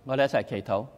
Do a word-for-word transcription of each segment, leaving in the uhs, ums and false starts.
我哋一齊祈禱。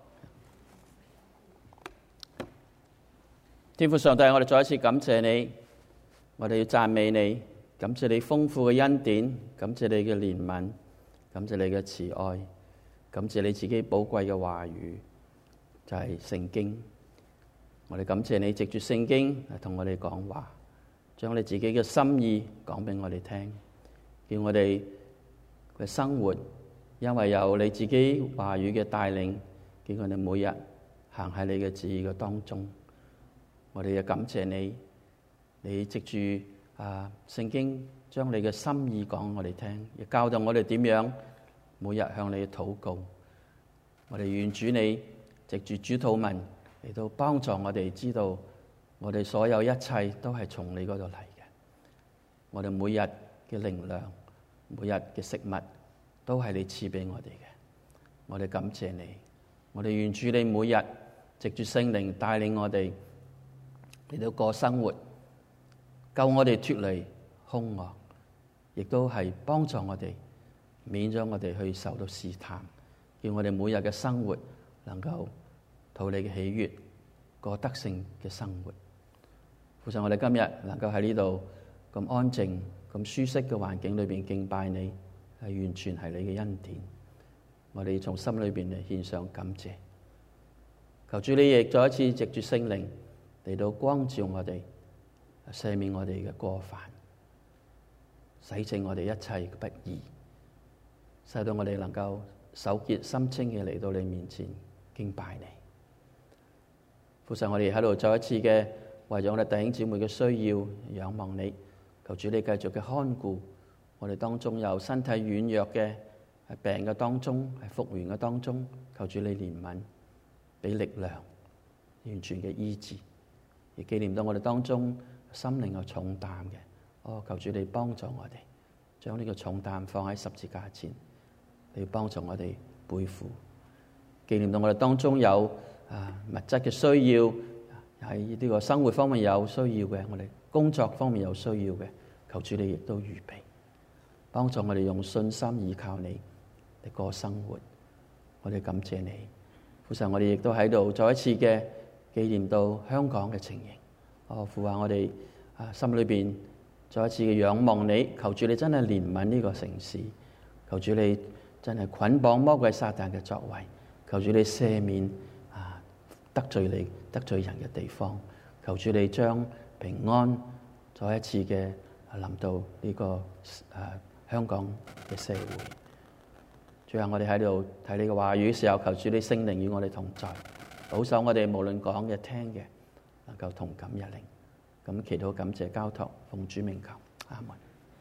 天父上帝，我哋再一次感謝你，我哋要讚美你，感謝你豐富嘅恩典，感謝你嘅憐憫，感謝你嘅慈愛，感謝你自己寶貴嘅話語，就係聖經。我哋感謝你藉住聖經嚟同我哋講話，將你自己嘅心意講俾我哋聽，叫我哋嘅生活因為有你自己話語嘅帶領，叫我哋每日行喺你嘅旨意嘅當中。我哋要感謝你，你藉住啊聖經將你嘅心意講我哋聽，亦教導我哋點樣每日向你禱告。我哋願主你藉住主禱文嚟到幫助我哋知道，我哋所有一切都係從你嗰度嚟嘅。我哋每日嘅靈糧，每日嘅食物，都係你賜俾我哋嘅。我哋感謝你，我哋願主你每日藉住聖靈帶領我哋嚟到過生活，救我哋脫離兇惡，亦都係幫助我哋免咗我哋去受到試探，叫我哋每日嘅生活能夠討你嘅喜悅，過得勝嘅生活。父神，我哋今日能夠喺呢度咁安靜、咁舒適嘅環境裏邊敬拜你，係完全係你嘅恩典。我哋從心裏邊嚟獻上感謝。求主你亦再一次藉住聖靈嚟到光照我哋，赦免我哋嘅過犯，洗淨我哋一切嘅不義，使到我哋能夠手潔心清嘅嚟到你面前敬拜你。父神，我哋喺度再一次嘅為咗我哋弟兄姊妹嘅需要仰望你，求主你繼續嘅看顧我哋當中有身體軟弱嘅，係病嘅當中，係復原嘅當中，求主你憐憫，俾力量，完全嘅醫治。亦紀念到我哋當中心靈有重擔嘅，哦，求主你幫助我哋，將呢個重擔放喺十字架前，你要幫助我哋背負。紀念到我哋當中有啊物質嘅需要，喺呢個生活方面有需要嘅，我哋工作方面有需要嘅，求主你亦都預備，幫助我哋用信心依靠你嚟過生活。我哋感謝你，父神，我哋亦都喺度再一次嘅紀念到香港嘅情形。哦，父啊，我哋啊心裏邊再一次嘅仰望你，求主你真係憐憫呢個城市，求主你真係捆綁魔鬼撒旦嘅作為，求主你赦免啊得罪你得罪人嘅地方，求主你將平安再一次嘅臨到呢個啊香港嘅社會。最後我哋喺度睇你嘅話語嘅時候，求主你聖靈與我哋同在，保守我哋無論講嘅聽嘅，能夠同感一靈。咁祈禱感謝交託，奉主名求，阿門。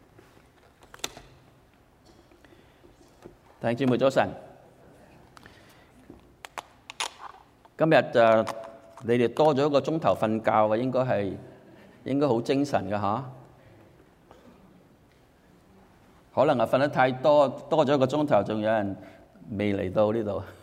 弟兄姊妹早晨，今日就你哋多咗一個鐘頭瞓覺嘅，應該係應該好精神嘅吓。可能係瞓得太多，多咗一個鐘頭，仲有人未嚟到呢度。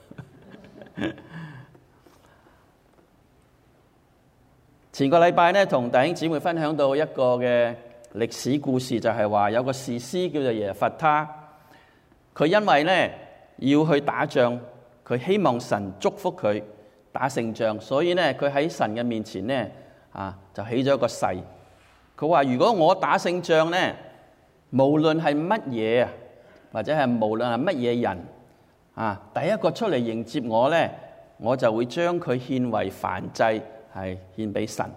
前個禮拜咧，同弟兄姊妹分享到一個嘅歷史故事，就係話有個士師叫做耶弗他，佢因為咧要去打仗，佢希望神祝福佢打勝仗，所以咧佢喺神嘅面前咧啊就起咗一個誓，佢話如果我打勝仗咧，無論係乜嘢啊，或者係無論係乜嘢人啊，第一個出嚟迎接我咧，我就會將佢獻為燔祭。係獻俾神。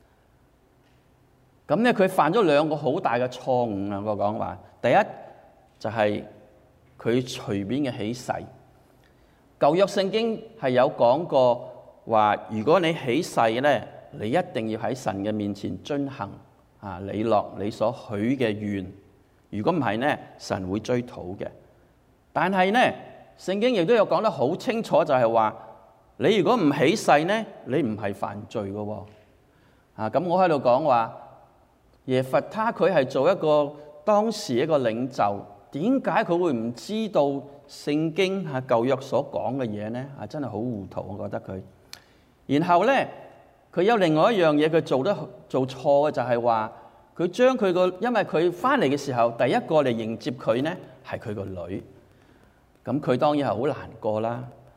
咁咧佢犯咗兩個好大嘅錯誤啊！我講話，第一就係佢隨便嘅起誓。舊約聖經係有講過話，如果你起誓咧，你一定要喺神嘅面前遵行啊，你落你所許嘅願。如果唔係咧，神會追討嘅。但係咧，聖經亦都有講得好清楚，就係話，你如果唔起誓呢，你唔係犯罪嘅喎。啊，咁我喺度講話，耶弗他佢係做一個當時一個領袖，點解佢會唔知道聖經係舊約所講嘅嘢呢？啊，真係好糊塗，我覺得佢。然後呢，佢有另外一樣嘢佢做得做錯嘅，就係話佢將佢個，因為佢翻嚟嘅時候，第一個嚟迎接佢呢係佢個女。咁佢當然係好難過啦。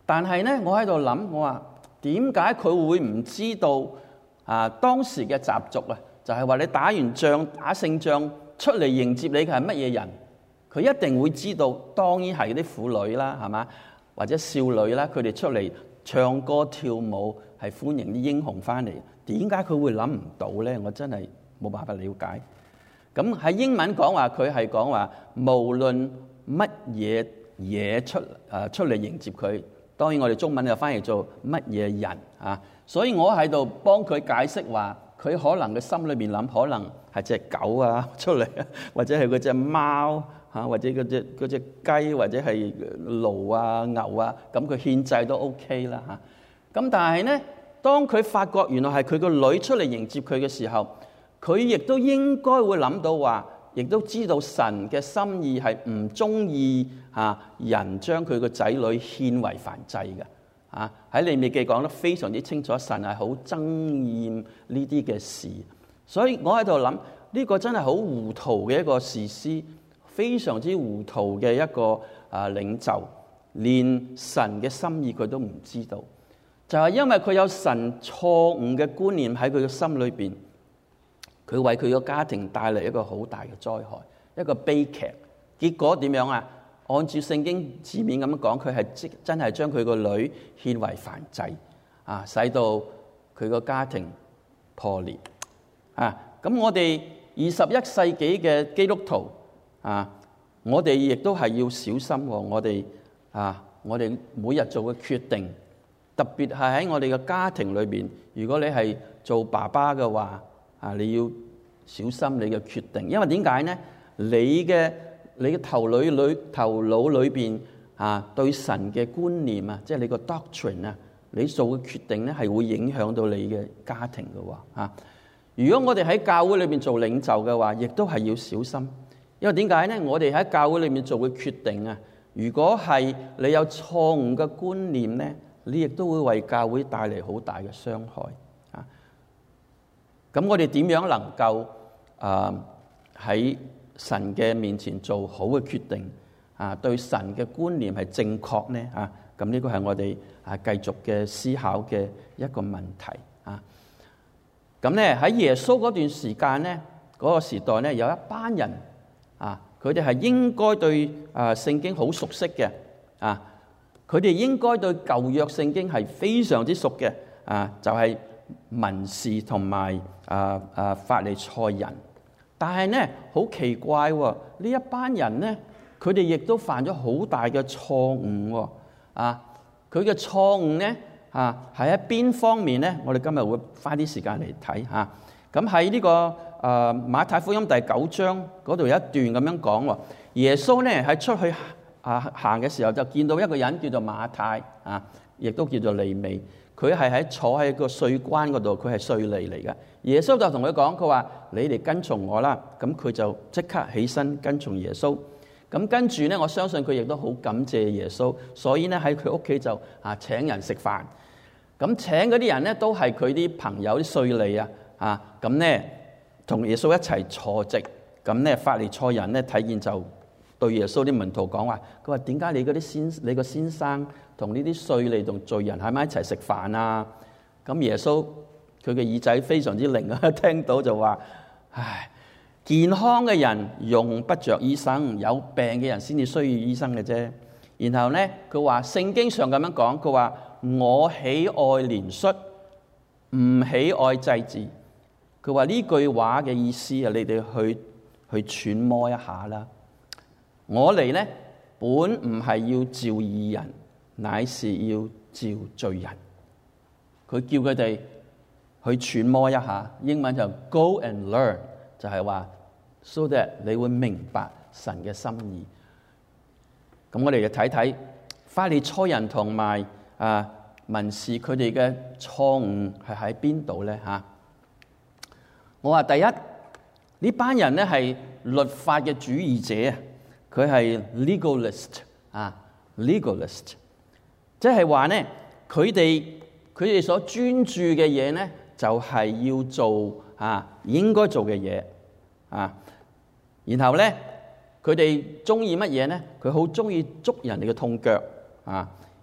但係咧，我喺度諗，我話點解佢會唔知道啊？當時嘅習俗啊，就係話你打完仗打勝仗出嚟迎接你嘅係乜嘢人？佢一定會知道，當然係啲婦女啦，係嘛？或者少女啦，佢哋出嚟唱歌跳舞係歡迎啲英雄翻嚟。點解佢會諗唔到咧？我真係冇辦法了解。咁喺英文講話，佢係講話無論乜嘢嘢出誒出嚟迎接佢。當然我哋中文就翻譯做乜嘢人啊。所以我喺度幫佢解釋話，佢可能嘅心裏面諗，可能係隻狗啊出嚟，或者係嗰隻貓嚇，或者嗰隻嗰隻雞，或者係驢啊牛啊，咁佢獻祭都 OK 啦嚇。咁但係咧，當佢發覺原來係佢個女出嚟迎接佢嘅時候，佢亦都應該會諗到話，亦都知道神嘅心意係唔中意嚇人將佢個仔女獻為燔祭嘅。啊！喺利未記講得非常之清楚，神係好憎厭呢啲嘅事，所以我喺度諗呢個真係好糊塗嘅一個士師，非常之糊塗嘅一個啊領袖，連神嘅心意佢都唔知道，就係因為佢有神錯誤嘅觀念喺佢嘅心裏邊，佢為佢個家庭帶嚟一個好大嘅災害，一個悲劇。結果點樣啊？按照聖經字面咁樣講，佢係即真係將佢個女獻為燔祭啊，使到佢個家庭破裂啊！咁我哋二十一世紀嘅基督徒啊，我哋亦都係要小心喎。我哋啊，我哋每日做嘅決定，特別係喺我哋嘅家庭裏邊，如果你係做爸爸嘅話啊，你要小心你嘅決定，因為點解呢？你嘅你嘅頭腦裏頭腦裏邊啊，對神嘅觀念啊，即係你個 doctrine 啊，你做嘅決定咧，係會影響到你嘅家庭嘅喎啊。如果我哋喺教會裏邊做領袖嘅話，亦都係要小心，因為點解咧？我哋喺教會裏面做嘅決定啊，如果係你有錯誤嘅觀念咧，你亦都會為教會帶嚟好大嘅傷害啊。咁我哋點樣能夠啊喺神嘅面前做好嘅決定啊，對神嘅觀念係正確呢啊，咁呢個係我哋啊繼續嘅思考嘅一個問題啊。咁咧喺耶穌嗰段時間咧，嗰個時代咧，有一班人啊，佢哋係應該對啊聖經好熟悉嘅啊，佢哋應該對舊約聖經係非常之熟嘅啊，就係文士同埋啊啊法利賽人。但係咧，好奇怪喎！呢一班人咧，佢哋亦都犯咗好大嘅錯誤喎。啊，佢嘅錯誤咧，啊係喺邊方面咧？我哋今日會花啲時間嚟睇嚇。咁喺呢個誒、呃、馬太福音第九章嗰度有一段咁樣講喎。耶穌咧喺出去啊行嘅時候，就見到一個人叫做馬太啊，亦都叫做利未。佢係喺坐喺個稅關嗰度，佢係稅吏嚟嘅。耶穌就同佢講，佢話：你哋跟從我啦。咁佢就即刻起身跟從耶穌。咁跟住咧，我相信佢亦都好感謝耶穌，所以咧喺佢屋企就啊請人食飯。咁請嗰啲人咧都係佢啲朋友啲稅吏啊，啊咁咧同耶穌一齊坐席。咁咧法利賽人咧睇見就對耶穌啲門徒講話：佢話點解你嗰啲先你個先生同呢啲稅吏同罪人喺埋一齊食飯啊？咁耶穌佢嘅耳仔非常之靈啊，聽到就話：唉，健康嘅人用不着醫生，有病嘅人先至需要醫生嘅啫。然後咧，佢話聖經上咁樣講，佢話我喜愛憐恤，唔喜愛祭祀。佢話呢句話嘅意思啊，你哋去去揣摩一下啦。我嚟咧本唔係要召義人，乃是要召罪人。佢叫佢哋去揣摩一下，英文就 Go and learn， 就係話 so that 你會明白神嘅心意。咁我哋就睇睇法利賽人同埋啊文士佢哋嘅錯誤係喺邊度咧嚇？我話第一，呢班人咧係律法嘅主義者啊，佢係 legalist 啊 legalist， 即係話咧佢哋佢哋所專注嘅嘢咧，就係要做啊應該做嘅嘢啊，然後咧佢哋中意乜嘢咧？佢好中意捉人哋嘅痛腳啊，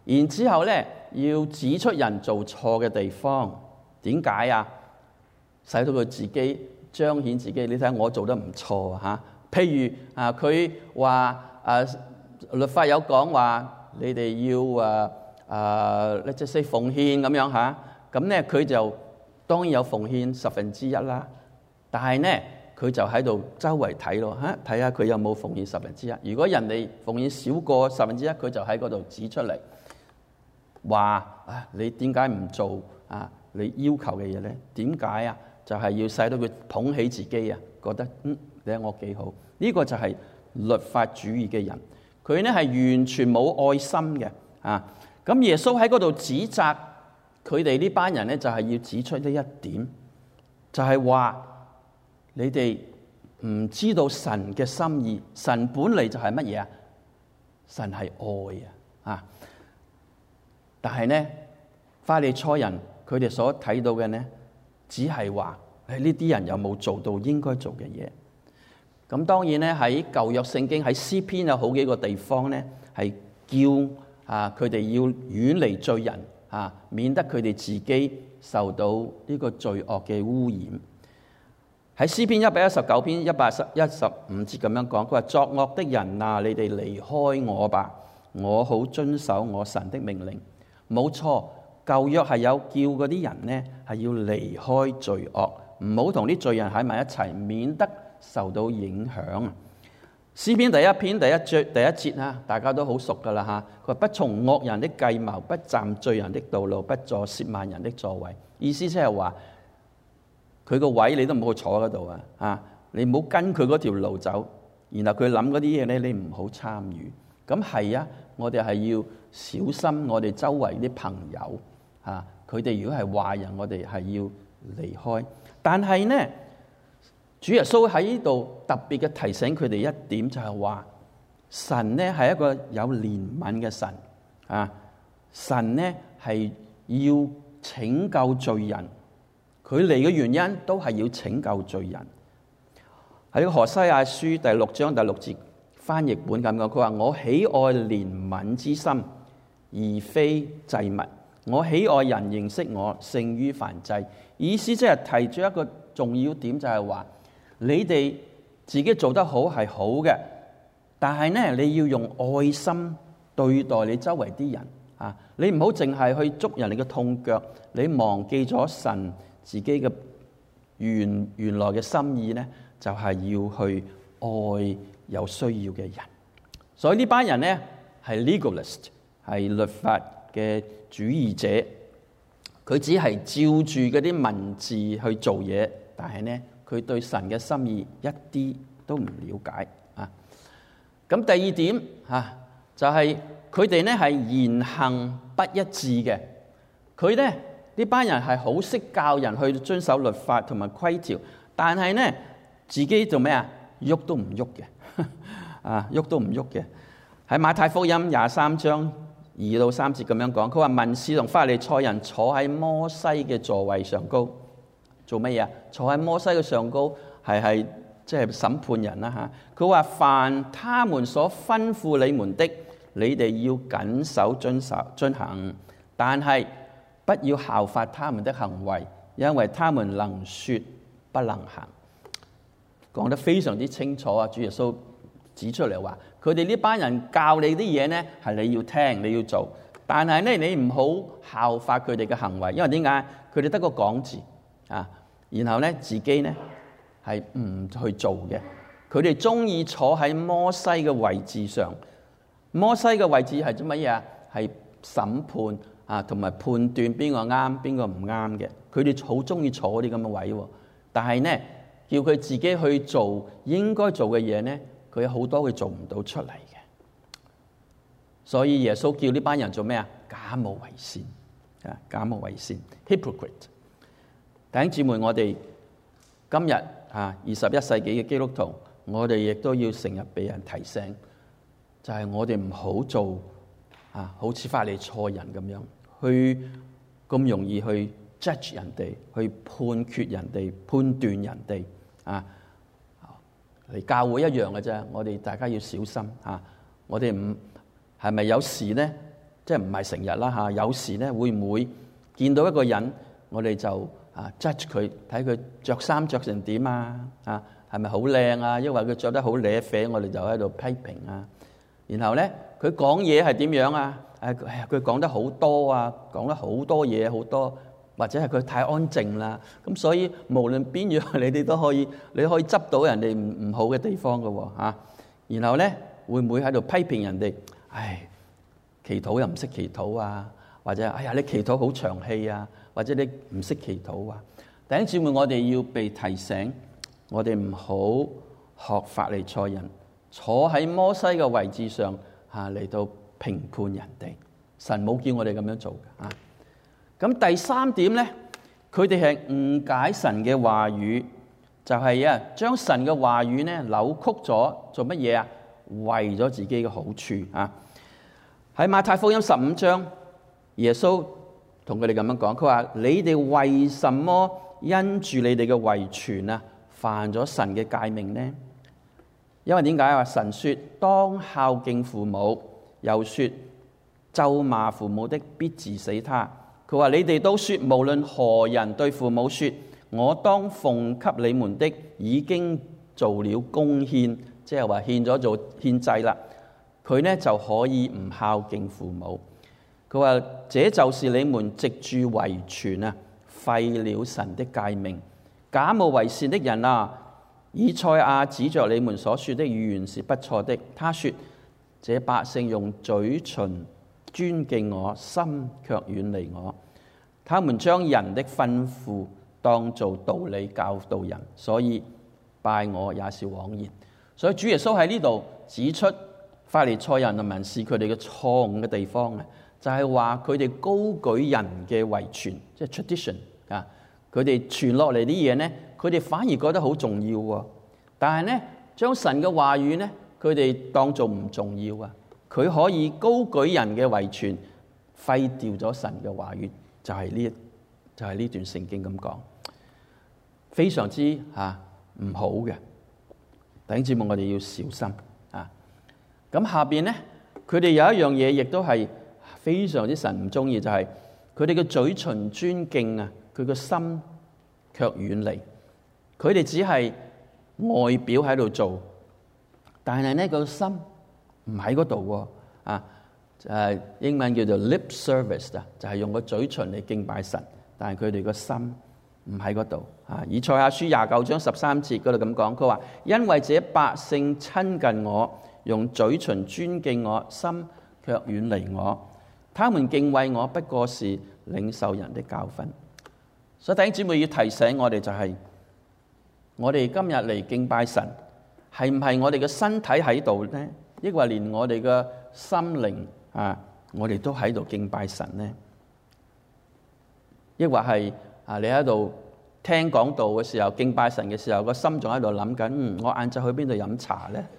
然之後咧要指出人做錯嘅地方，點解啊？使到佢自己彰顯自己。你睇下我做得唔錯啊！譬如啊，佢話啊，律法有講話，你哋要啊啊，即係奉獻咁樣嚇。咁咧佢就當然有奉獻十分之一啦。但係咧佢就喺度周圍睇咯嚇，睇下佢有冇奉獻十分之一。如果人哋奉獻少過十分之一，佢就喺嗰度指出嚟話啊，你點解唔做啊？你要求嘅嘢咧？點解啊？就係要使到佢捧起自己啊，覺得嗯，你睇我幾好。呢個就係律法主義嘅人，佢咧係完全冇愛心嘅啊。咁耶穌喺嗰度指責佢哋呢班人咧，就係要指出呢一點，就係話你哋唔知道神嘅心意。神本嚟就係乜嘢啊？神係愛啊啊！但係咧，法利賽人佢哋所睇到嘅咧，只係話誒呢啲人有冇做到應該做嘅嘢。咁當然咧，喺舊約聖經喺詩篇有好幾個地方咧，係叫啊佢哋要遠離罪人啊，免得佢哋自己受到呢個罪惡嘅污染。喺詩篇一百一十九篇一百一十五節咁樣講，佢話作惡的人啊，你哋離開我吧，我好遵守我神的命令。冇錯，舊約係有叫嗰啲人咧係要離開罪惡，唔好同啲罪人喺埋一齊，免得受到影響。詩篇第一篇第一節第一節啊，大家都好熟噶啦吓。佢話不從惡人的計謀，不站罪人的道路，不坐褻慢人的座位。意思即係話佢個位你都唔好坐嗰度啊！啊，你唔好跟佢嗰條路走，然後佢諗嗰啲嘢咧，你唔好參與。咁係啊，我哋係要小心我哋周圍啲朋友啊，佢哋如果係壞人，我哋係要離開。但係呢，主耶穌喺呢度特別嘅提醒佢哋一點，就係話神呢係一個有憐憫嘅神啊，神呢係要拯救罪人，佢嚟嘅原因都係要拯救罪人。喺何西阿書第六章第六節翻譯本咁講，佢話我喜愛憐憫之心，而非祭物。我喜愛人認識我，勝於燔祭。意思即係提出一個重要點，就係話你哋自己做得好係好嘅，但係呢，你要用愛心對待你周圍啲人啊！你唔好淨係去捉人哋嘅痛腳，你忘記咗神自己嘅原原來嘅心意呢，就係要去愛有需要嘅人。所以呢班人呢係 legalist， 係律法嘅主義者，佢只係照住嗰啲文字去做嘢，但係呢，佢對神嘅心意一啲都唔了解啊！咁第二點啊，就係佢哋呢係言行不一致嘅。佢呢呢班人係好識教人去遵守律法同埋規條，但係呢自己做咩啊？喐都唔喐嘅啊，喐都唔喐嘅。喺馬太福音廿三章二到三節咁樣講，佢話文士同法利賽人坐喺摩西嘅座位上高，做乜嘢啊？坐喺摩西嘅上高係係即係審判人啦嚇。佢話凡他們所吩咐你們的，你哋要謹守遵守遵行，但係不要效法他們的行為，因為他們能說不能行。講得非常之清楚啊！主耶穌指出嚟話，佢哋呢班人教你啲嘢呢，係你要聽，你要做，但係呢，你唔好效法佢哋嘅行為，因為點解？佢哋得個講字啊，然後呢，自己呢係唔去做嘅。佢哋中意坐喺摩西嘅位置上，摩西嘅位置係做乜嘢啊？係審判啊，同埋判斷邊個啱，邊個唔啱嘅。佢哋好中意坐啲咁嘅位，但係呢，叫佢自己去做應該做嘅嘢呢，佢有好多佢做唔到出嚟嘅。所以耶穌叫呢班人做咩啊？假冒為善啊！假冒為善 ，hypocrite。弟兄姊妹，我哋今日啊，二十一世紀嘅基督徒，我哋亦都要成日俾人提醒，就係我哋唔好做啊，好似法利賽人咁樣，去咁容易去 judge 人哋，去判決人哋，判斷人哋啊。嚟教會一樣嘅啫，我哋大家要小心啊！我哋唔係咪有時咧即係唔係成日啦嚇。有時咧會唔會見到一個人，我哋就啊 judge 佢，睇佢着衫着成點啊？啊係咪好靚啊？因為佢着得好瀨啡，我哋就喺度批評啊。然後咧佢講嘢係點樣啊？誒佢講得好多啊，講得好多嘢好多。或者係佢太安靜啦，咁所以無論邊樣你哋都可以，你可以執到人哋唔唔好嘅地方嘅喎嚇。然後咧會唔會喺度批評人哋？唉，祈禱又唔識祈禱啊，或者哎呀你祈禱好長氣啊，或者你唔識祈禱啊。弟兄姊妹，我哋要被提醒，我哋唔好學法利賽人，坐喺摩西嘅位置上嚇嚟到評判人哋。神冇叫我哋咁樣做嘅啊。咁第三點咧，佢哋係誤解神嘅話語，就係啊將神嘅話語咧扭曲咗，做乜嘢啊？為咗自己嘅好處啊！喺馬太福音十五章，耶穌同佢哋咁樣講，佢話：你哋為什麼因住你哋嘅遺傳啊，犯咗神嘅誡命呢？因為點解啊？神說當孝敬父母，又說咒罵父母的必治死他。佢話：你哋都說，無論何人對父母說，我當奉給你們的已經做了貢獻，即係話獻咗做獻祭啦。佢呢就可以唔孝敬父母。佢話：這就是你們藉住遺傳啊，廢了神的誡命。假冒為善的人啊，以賽亞指着你們所說的預言是不錯的。他說：這百姓用嘴唇尊敬我，心卻遠離我。他們將人的吩咐當做道理教導人，所以拜我也是枉然。所以主耶穌喺呢度指出法利賽人同文士佢哋嘅錯誤嘅地方啊，就係話佢哋高舉人嘅遺傳，即係 tradition 啊，佢哋傳落嚟啲嘢呢，佢哋反而覺得好重要喎。但係呢，將神嘅話語呢，佢哋當做唔重要啊。佢可以高舉人嘅遺傳，廢掉咗神嘅話語，就係呢，就係呢段聖經咁講，非常之嚇唔好嘅。弟兄姊妹，我哋要小心啊！咁下邊咧，佢哋有一樣嘢，亦都係非常之神唔中意，就係佢哋嘅嘴唇尊敬啊，佢個心卻遠離。佢哋只係外表喺度做，但係咧個心唔喺嗰度喎啊！誒英文叫做 lip service 啊，就係用個嘴唇嚟敬拜神，但係佢哋個心唔喺嗰度啊！以賽亞書廿九章十三節嗰度咁講，佢話：因為這百姓親近我，用嘴唇尊敬我，心卻遠離我。他們敬畏我，不過是領受人的教訓。所以弟兄姊妹要提醒我哋，就係我哋今日嚟敬拜神，係唔係我哋嘅身體喺度呢？抑或連我哋嘅心靈啊，我哋都喺度敬拜神呢？抑或係啊，你喺度聽講道嘅時候，敬拜神嘅時候，個心仲喺度諗緊，嗯，我晏晝去邊度飲茶呢？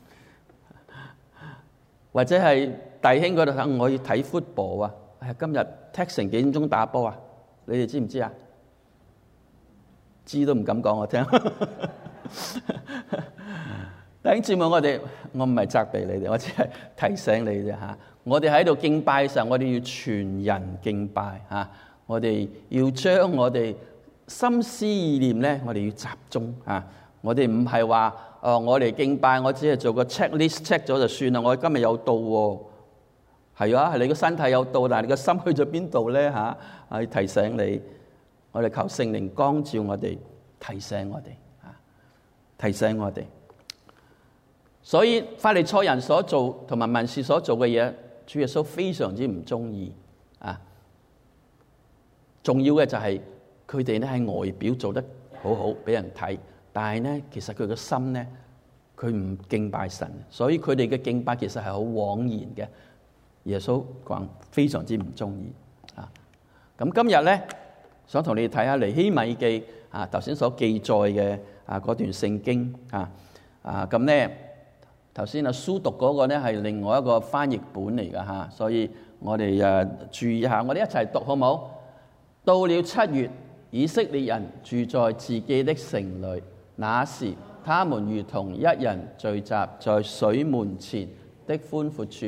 或者係弟兄嗰度等我要睇 football 啊？哎呀，今日踢成幾點鐘打波啊？你哋知唔知啊？知都唔敢講我聽。弟兄姊妹，我哋我唔係責備你哋，我只係提醒你啫嚇。我哋喺度敬拜嘅時候，我哋要全人敬拜嚇。我哋要將我哋心思意念咧，我哋要集中嚇。我哋唔係話，哦，我哋敬拜，我只係做個 checklist check 咗就算啦。我今日有到喎，係啊，係你個身體有到，但係你個心去咗邊度咧嚇？我要提醒你，我哋求聖靈光照我哋，提醒我哋嚇，提醒我哋。所以法利賽人所做同埋文士所做嘅嘢，主耶穌非常之唔中意啊！重要嘅就係佢哋咧喺外表做得好好，俾人睇，但係咧其實佢個心咧，佢唔敬拜神，所以佢哋嘅敬拜其實係好枉然嘅。耶穌講非常之唔中意啊！咁今日咧想同你哋睇下尼希米記啊，頭先所記載嘅啊嗰段聖經啊啊咁咧。頭先啊，書讀嗰個咧係另外一個翻譯本嚟㗎嚇，所以我哋誒注意一下，我哋一齊讀好唔好？到了七月，以色列人住在自己的城裏，那時他們如同一人聚集在水門前的寬闊處，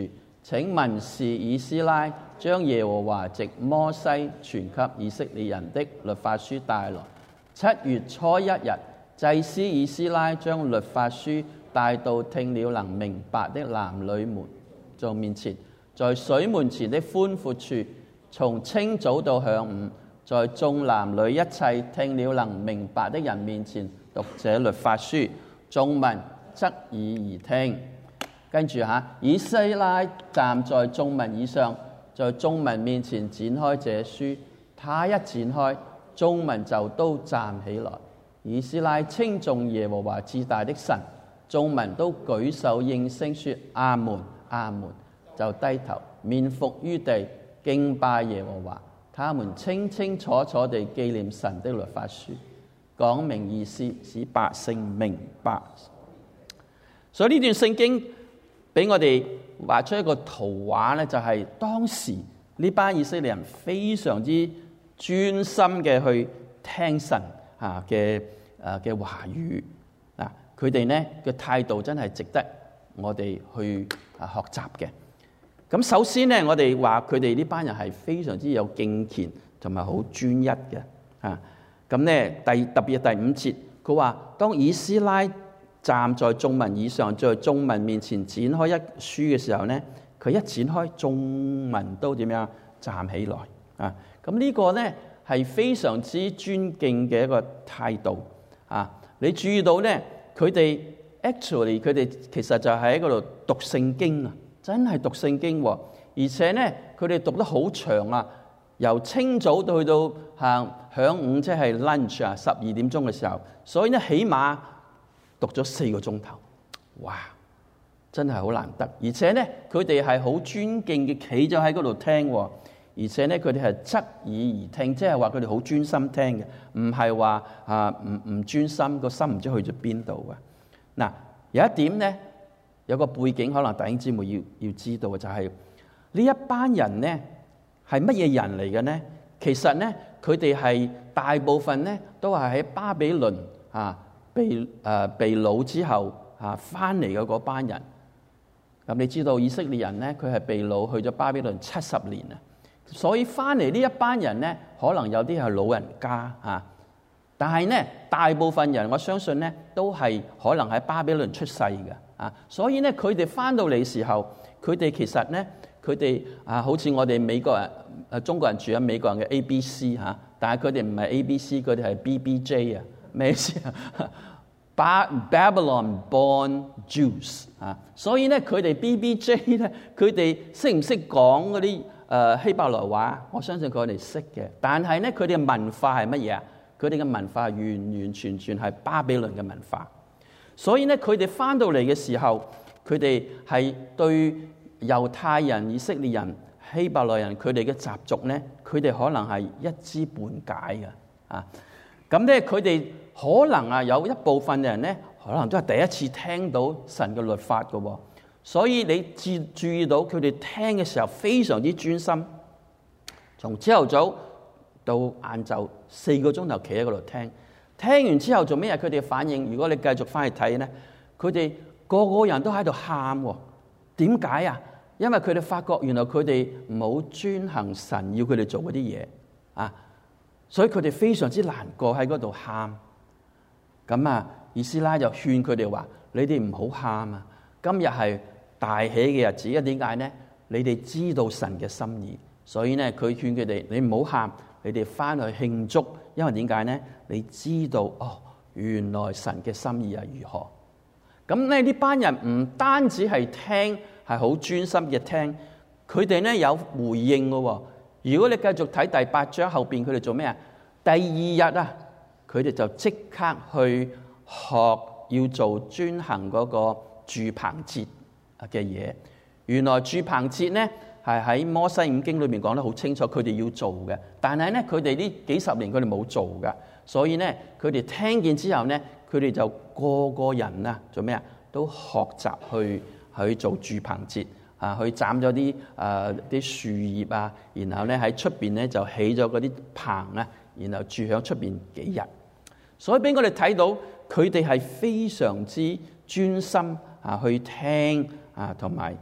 請文士以斯拉將耶和華藉摩西傳給以色列人的律法書帶來。七月初一日，祭司以斯拉將律法書帶到聽了能明白的男女們眾面前，在水門前的寬闊處，從清早到晌午，在眾男女一切聽了能明白的人面前讀這律法書，眾民側耳而聽。跟住嚇，以斯拉站在眾民以上，在眾民面前展開這書，他一展開，眾民就都站起來。以斯拉稱頌耶和華至大的神，眾民都舉手應聲說阿門阿門，就低頭面伏於地敬拜耶和華。他們清清楚楚地紀念神的律法書，講明意思，使百姓明白。所以呢段聖經俾我哋畫出一個圖畫咧，就係當時呢班以色列人非常之專心嘅去聽神啊嘅誒嘅話語啊，佢哋咧嘅態度真係值得我哋去啊學習嘅。咁首先咧，我哋話佢哋呢班人係非常之有敬虔同埋好專一嘅啊。咁咧第特別第五節，佢話當以斯拉站在眾民以上，在眾民面前展開一書嘅時候咧，佢一展開，眾民都點樣站起來啊？咁呢個咧係非常之尊敬嘅一個態度啊！你注意到咧，佢哋 actually 佢哋其實就喺嗰度讀聖經啊，真係讀聖經喎！而且咧，佢哋讀得好長啊，由清早到去到行晌午，即係 lunch 啊，十二點鐘嘅時候，所以咧起碼讀咗四個鐘頭，哇！真係好難得，而且咧佢哋係好尊敬嘅，企咗喺嗰度聽，而且咧佢哋係側耳而聽，即係話佢哋好專心聽嘅，唔係話啊唔唔專心，個心唔知去咗邊度嘅。嗱，有一點咧，有個背景可能弟兄姊妹要要知道嘅就係、是、呢一班人咧係乜嘢人嚟嘅呢？其實咧佢哋係大部分咧都係喺巴比倫啊。被誒、呃、被擄之後啊，翻嚟嘅嗰班人，咁你知道以色列人咧，佢係被擄去咗巴比倫七十年啊，所以翻嚟呢一班人咧，可能有啲係老人家啊，但係咧大部分人我相信咧都係可能喺巴比倫出世嘅啊，所以咧佢哋翻到嚟時候，佢哋其實咧佢哋啊，好似我哋美國人誒中國人住喺美國人嘅 A B C 嚇、啊，但係佢哋唔係 A B C， 佢哋係 B B J 啊。咩意思啊 ？Babylon born Jews 啊，所以咧佢哋 B B J 咧，佢哋識唔識講嗰啲誒希伯來話？我相信佢哋識嘅，但係咧佢哋嘅文化係乜嘢啊？佢哋嘅文化完完全全係巴比倫嘅文化，所以咧佢哋翻到嚟嘅時候，佢哋係對猶太人、以色列人、希伯來人佢哋嘅習俗咧，佢哋可能係一知半解嘅啊。咁咧，佢哋可能啊有一部分嘅人咧，可能都係第一次聽到神嘅律法嘅喎，所以你注注意到佢哋聽嘅時候非常之專心，從朝頭早到晏晝四個鐘頭企喺嗰度聽，聽完之後做咩啊？佢哋嘅反應，如果你繼續翻去睇咧，佢哋個個人都喺度喊喎。點解啊？因為佢哋發覺原來佢哋冇遵行神要佢哋做嗰啲嘢啊。所以佢哋非常之難過喺嗰度喊，咁啊，以斯拉就勸佢哋話：你哋唔好喊啊！今日係大喜嘅日子，因為點解咧？你哋知道神嘅心意，所以咧佢勸佢哋：你唔好喊，你哋翻去慶祝，因為點解咧？你知道哦，原來神嘅心意係如何。咁咧呢班人唔單止係聽，係好專心嘅聽，佢哋咧有回應嘅喎。如果你繼續睇第八章後邊，佢哋做咩啊？第二日啊，佢哋就即刻去學要做遵行嗰個住棚節嘅嘢。原來住棚節咧係喺摩西五經裏面講得好清楚，佢哋要做嘅。但係咧，佢哋呢幾十年佢哋冇做㗎，所以咧佢哋聽見之後咧，佢哋就個個人啊做咩啊？都學習去去做住棚節。啊！去斬咗啲誒啲樹葉啊，然後咧喺出邊咧就起咗嗰啲棚啊，然後住喺出邊幾日。所以俾我哋睇到佢哋係非常之專心啊，去聽啊，同埋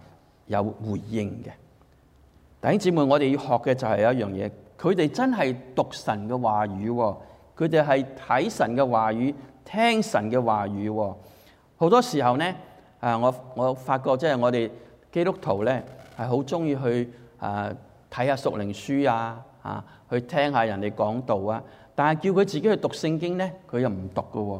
有回應嘅。弟兄姊妹，我哋要學嘅就係一樣嘢，佢哋真係讀神嘅話語，佢哋係睇神嘅話語，聽神嘅話語。好多時候咧，啊，我我發覺即係我哋基督徒咧係好中意去啊睇下屬靈書啊，啊去聽下人哋講道啊，但係叫佢自己去讀聖經咧，佢又唔讀噶。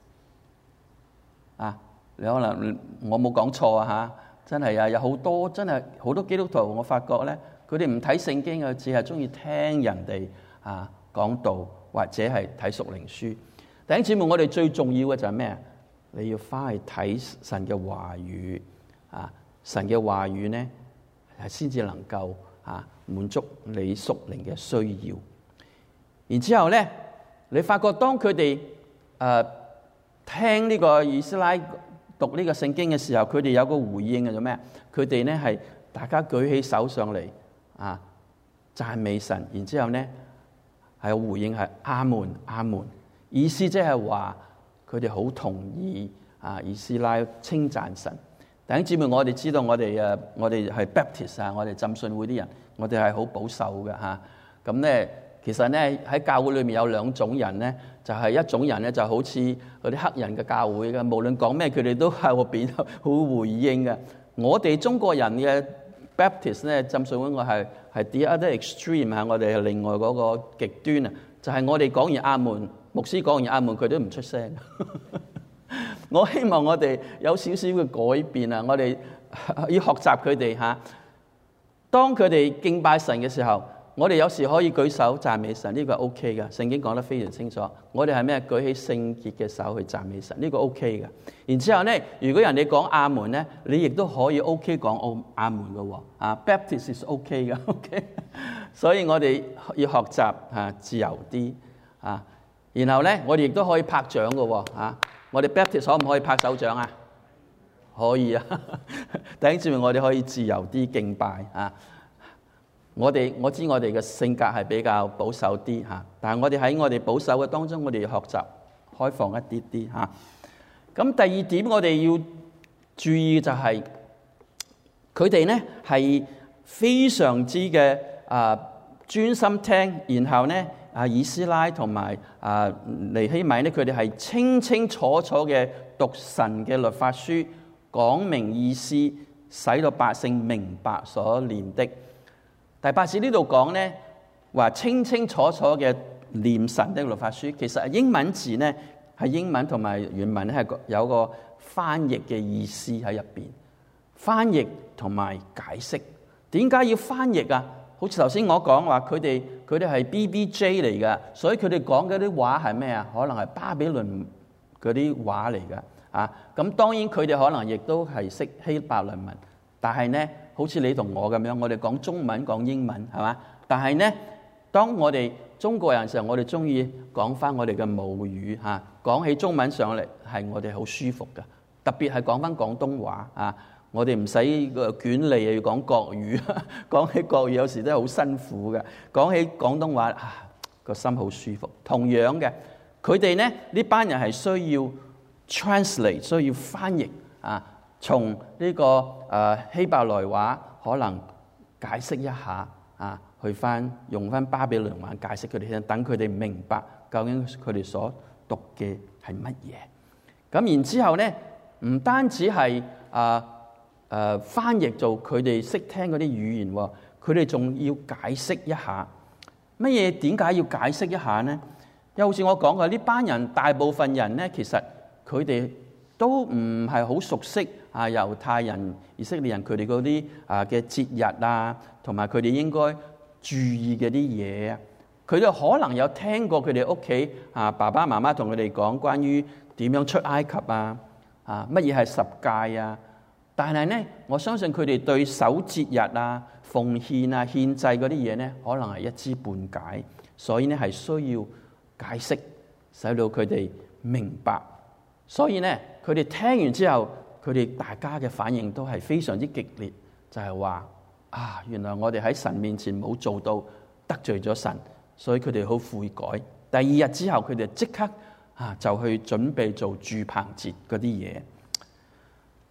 啊，你可能我冇講錯啊嚇。真係啊，有好多真係好多基督徒，我發覺咧，佢哋唔睇聖經啊，只係中意聽人哋啊講道或者係睇屬靈書。弟兄姊妹，我哋最重要嘅就係咩啊？你要翻去睇神嘅話語啊，神嘅話語咧係先至能夠啊滿足你屬靈嘅需要。然之後咧，你發覺當佢哋誒聽呢個以斯拉讀呢個聖經嘅時候，佢哋有個回應嘅，做咩？佢哋咧係大家舉起手上嚟啊，讚美神。然之後咧係有回應，係阿門阿門，意思即係話佢哋好同意啊以斯拉稱讚神。弟兄姊妹，我哋知道我哋誒我哋係 Baptist 啊，我哋浸信會啲人，我哋係好保守嘅嚇。咁咧其實咧喺教會裏面有兩種人咧。就係、是、一種人咧，就好似嗰啲黑人嘅教會嘅，無論講咩，佢哋都係會變好回應嘅。我哋中國人嘅 Baptist 咧，浸信會我係係 the other extreme 係我哋係另外嗰個極端啊！就係、是、我哋講完阿門，牧師講完阿門，佢都唔出聲。我希望我哋有少少嘅改變啊！我哋要學習佢哋嚇。當佢哋敬拜神嘅時候，我哋有時可以舉手讚美神，呢個係 O K 嘅。聖經講得非常清楚，我哋係咩？舉起聖潔嘅手去讚美神，呢個 O K 嘅。然之後咧，如果人哋講阿門咧，你亦都可以 O K 講阿門嘅喎。啊 ，Baptist is O K 嘅 ，O K。所以我哋要學習嚇自由啲啊。然後咧，我哋亦都可以拍掌嘅喎。啊，我哋 Baptist 可唔可以拍手掌啊？可以啊。弟兄姊妹，我哋可以自由啲敬拜啊。我哋我知我哋嘅性格係比較保守啲嚇，但係我哋喺我哋保守嘅當中，我哋要學習開放一啲啲嚇。咁第二點我哋要注意就係佢哋咧係非常之嘅啊專心聽，然後咧啊以斯拉同埋啊尼希米咧，佢哋係清清楚楚嘅讀神嘅律法書，講明意思，使到百姓明白所念的。第八節呢度講咧，話清清楚楚嘅念神的律法書，其實英文字咧係英文同埋原文咧係有個翻譯嘅意思喺入邊，翻譯同埋解釋。點解要翻譯啊？好似頭先我講話，佢哋佢哋係 B B J 嚟噶，所以佢哋講嗰啲話係咩啊？可能係巴比倫嗰啲話嚟噶啊！咁當然佢哋可能亦都係識希伯來文，但係咧。好似你同我咁樣，我哋講中文講英文係嘛？但係咧，當我哋中國人嘅時候，我哋中意講翻我哋嘅母語嚇。講起中文上嚟係我哋好舒服嘅，特別係講翻廣東話啊！我哋唔使個捲脷又要講國語，講起國語有時都係好辛苦嘅。講起廣東話啊，個心好舒服。同樣嘅，佢哋咧呢班人係需要 translate， 需要翻譯啊。從呢、這個誒、呃、希伯來話可能解釋一下啊，去翻用翻巴比倫話解釋佢哋聽，等佢哋明白究竟佢哋所讀嘅係乜嘢。咁然之後咧，唔單止係誒誒翻譯做佢哋識聽嗰啲語言，佢哋仲要解釋一下乜嘢？點解要解釋一下咧？又好似我講嘅呢班人，大部分人咧，其實佢哋都唔係好熟悉。啊，猶太人、以色列人佢哋嗰啲啊嘅節日啊，同埋佢哋應該注意嘅啲嘢啊，佢哋可能有聽過佢哋屋企啊爸爸媽媽同佢哋講關於點樣出埃及啊，啊乜嘢係十誡啊，但係咧，我相信佢哋對守節日啊、奉獻啊、獻祭嗰啲嘢咧，可能係一知半解，所以咧係需要解釋，使到佢哋明白。所以咧，佢哋聽完之後。佢哋大家嘅反應都係非常之激烈，就係話啊，原來我哋喺神面前冇做到，得罪咗神，所以佢哋好悔改。第二日之後，佢哋即刻啊就去準備做住棚節嗰啲嘢。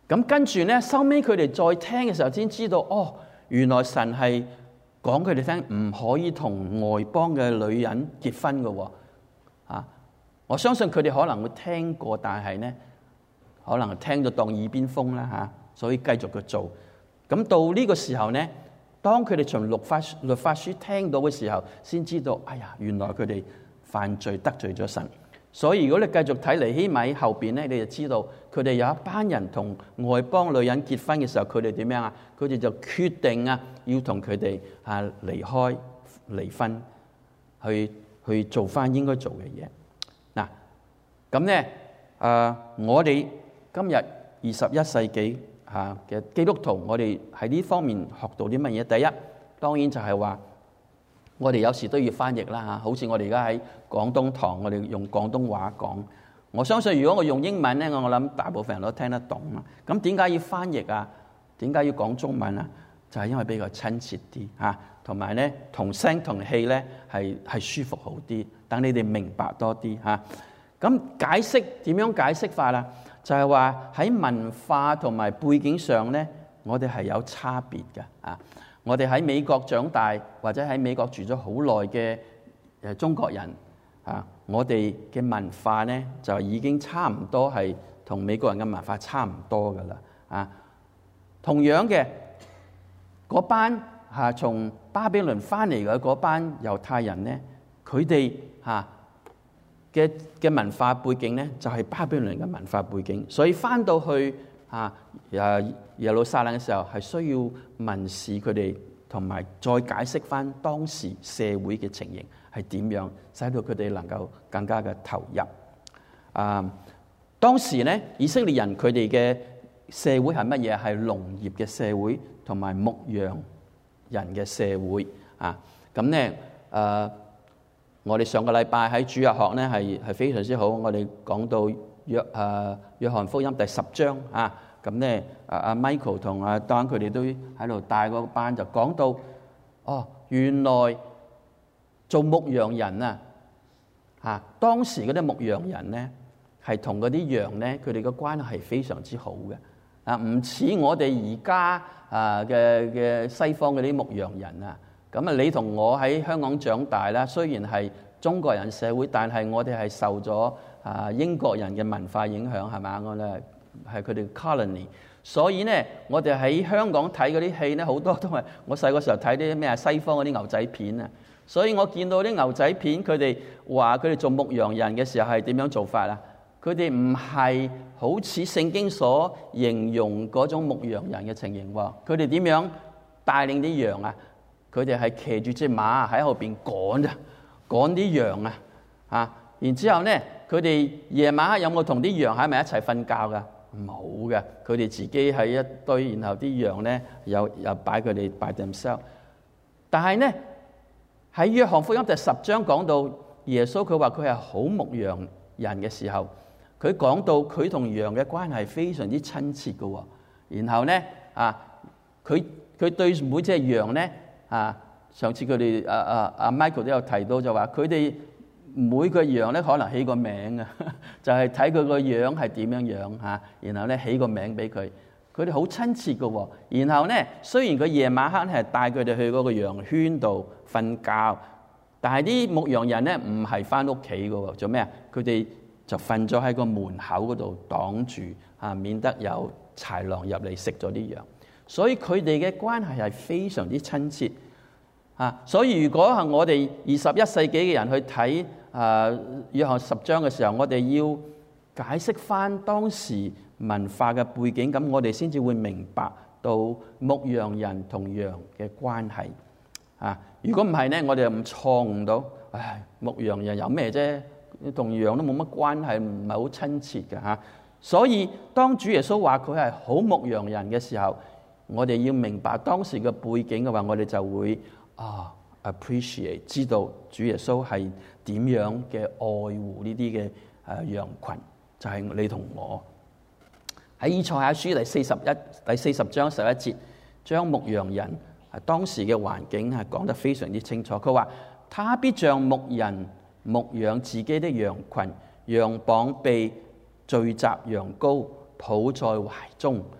咁跟住咧，收尾佢哋再聽嘅時候，先知道哦，原來神係講佢哋聽唔可以同外邦嘅女人結婚嘅喎。啊，我相信佢哋可能會聽過，但係咧可能聽到當耳邊風啦嚇，所以繼續去做。咁到呢個時候咧，當佢哋從律法律法書聽到嘅時候，先知道，哎呀，原來佢哋犯罪得罪咗神。所以如果你繼續睇尼希米後邊咧，你就知道佢哋有一班人同外邦女人結婚嘅時候，佢哋點樣啊？佢哋就決定啊，要同佢哋啊離開離婚，去去做翻應該做嘅嘢。嗱，咁咧誒，我哋今日二十一世紀嚇嘅基督徒，我哋喺呢方面學到啲乜嘢？第一，當然就係話，我哋有時都要翻譯啦嚇，好似我哋而家喺廣東堂，我哋用廣東話講。我相信如果我用英文咧，我我諗大部分人都聽得懂啦。咁點解要翻譯啊？點解要講中文啊？就係因為比較親切啲嚇，同埋咧同聲同氣咧係係舒服好啲，等你哋明白多啲嚇。咁解釋點樣解釋法啦？就係話喺文化同埋背景上咧，我哋係有差別嘅啊。我哋喺美國長大，或者喺美國住咗好耐嘅誒中國人啊，我哋嘅文化咧就已經差唔多係同美國人嘅文化差唔多噶啦啊。同樣嘅嗰班嚇從巴比倫翻嚟嘅嗰班猶太人咧，佢哋嚇嘅嘅文化背景咧就係巴比倫嘅文化背景，所以翻到去啊誒耶路撒冷嘅時候，係需要問視佢哋，同埋再解釋翻當時社會嘅情形係點樣，使到佢哋能夠更加嘅投入。啊，當時咧以色列人佢哋嘅社會係乜嘢？係農業嘅社會，同埋牧羊人嘅社會啊。咁咧誒，我哋上個禮拜喺主日學咧係係非常之好，我哋講到約誒約翰福音第十章啊。咁咧，阿阿 Michael 同阿 Don 佢哋都喺度帶嗰班，就講到哦，原來做牧羊人啊，嚇當時嗰啲牧羊人咧，係同嗰啲羊咧，佢哋嘅關係非常之好嘅啊，唔似我哋而家啊嘅嘅西方嗰啲牧羊人啊。咁啊，你同我喺香港長大啦，雖然係中國人社會，但係我哋係受咗啊英國人嘅文化影響，係嘛？我哋係佢哋 colony， 所以咧，我哋喺香港睇嗰啲戲咧，好多都係我細個時候睇啲咩啊西方嗰啲牛仔片啊。所以我見到啲牛仔片，佢哋話佢哋做牧羊人嘅時候係點樣做法啊？佢哋唔係好似聖經所形容嗰種牧羊人嘅情形喎。佢哋點樣帶領啲羊啊？佢哋係騎住隻馬喺後邊趕啊，趕啲羊啊，啊！然之後咧，佢哋夜晚黑有冇同啲羊喺埋一齊瞓覺噶？冇嘅，佢哋自己喺一堆，然後啲羊咧又又擺佢哋擺 themselves。但係咧喺約翰福音第十章講到耶穌佢話佢係好牧羊人嘅時候，佢講到佢同羊嘅關係非常之親切嘅喎。然後咧啊，佢佢對每隻羊咧啊，上次佢哋啊啊啊 Michael 都有提到就話佢哋。每個羊咧可能起個名啊，就係睇佢個樣係點樣樣嚇，然後咧起個名俾佢。佢哋好親切嘅喎。然後咧，雖然佢夜晚黑係帶佢哋去嗰個羊圈度瞓覺，但係啲牧羊人咧唔係翻屋企嘅喎。做咩啊？佢哋就瞓咗喺個門口嗰度擋住啊，免得有豺狼入嚟食咗啲羊。所以佢哋嘅關係係非常之親切啊。所以如果係我哋二十一世紀嘅人去睇啊，約翰十章嘅時候，我哋要解釋翻當時文化嘅背景，咁我哋先至會明白到牧羊人同羊嘅關係啊。如果唔係咧，我哋又唔錯誤到，唉，牧羊人有咩啫？同羊都冇乜關係，唔係好親切嘅嚇。所以當主耶穌話佢係好牧羊人嘅時候，我哋要明白當時嘅背景嘅話，我哋就會啊 appreciate 知道主耶穌係點樣嘅愛護呢啲嘅誒羊群，就係你同我喺以賽亞書第四十一第四十章十一節，將牧羊人係當時嘅環境係講得非常之清楚。佢話：他必像牧人牧養自己的羊群，羊膀被聚集羊羔抱在懷中，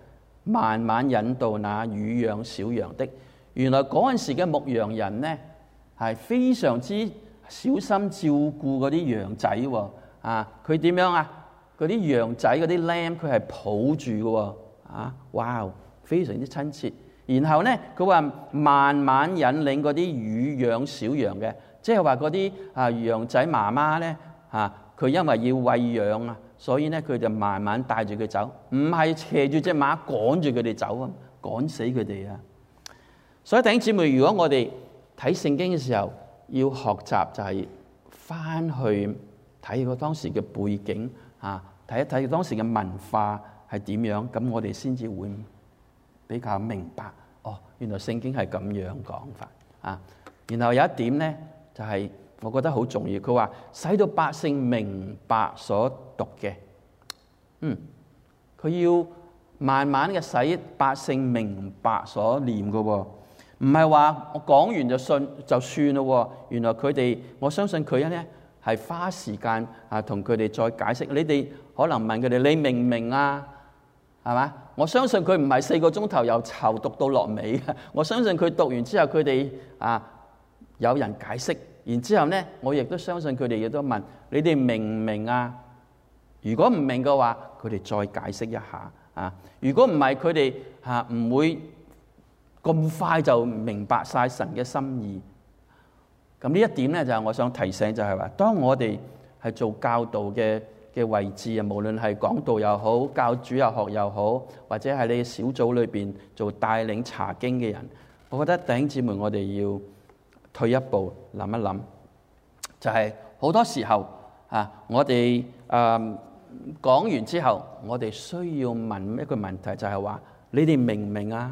慢慢引導那乳養小羊的。原來嗰陣時嘅牧羊人呢，係非常之小心照顧嗰啲羊仔喎。啊，佢點樣啊？嗰啲羊仔嗰啲 lamb 佢係抱住嘅喎。啊，哇，非常之親切。然後呢，佢話慢慢引領嗰啲乳養小羊嘅，即係話嗰啲啊羊仔媽媽呢，啊佢因為要餵養啊，所以呢佢就慢慢帶住佢走，唔係騎住隻馬趕住佢哋走啊，趕死佢哋啊！所以弟兄姊妹，如果我哋睇聖經嘅時候要學習，就係翻去睇個當時嘅背景啊，睇一睇當時嘅文化係點樣，咁我哋先至會比較明白哦，原來聖經係咁樣講法啊。然後有一點呢，就係、是、我覺得好重要，佢話使到百姓明白所讀嘅，嗯，佢要慢慢嘅使百姓明白所念嘅喎，唔係話我講完就信就算咯。原來佢哋，我相信佢咧係花時間啊，同佢哋再解釋。你哋可能問佢哋，你明唔明啊？係嘛？我相信佢唔係四個鐘頭由頭讀到落尾嘅。我相信佢讀完之後，佢哋啊有人解釋。然之後咧，我亦都相信佢哋亦都問你哋明唔明啊？如果唔明嘅話，佢哋再解釋一下啊。如果唔係，佢哋嚇唔會咁快就明白晒神嘅心意。咁呢一點咧，就係我想提醒，就係話，當我哋係做教導嘅嘅位置啊，無論係講道又好，教主日學又好，或者係你小組裏邊做帶領查經嘅人，我覺得弟兄姊妹，我哋要退一步諗一諗，就係、是、好多時候啊，我哋誒講完之後，我哋需要問一個問題，就係、是、話你哋明唔明啊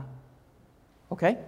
？OK，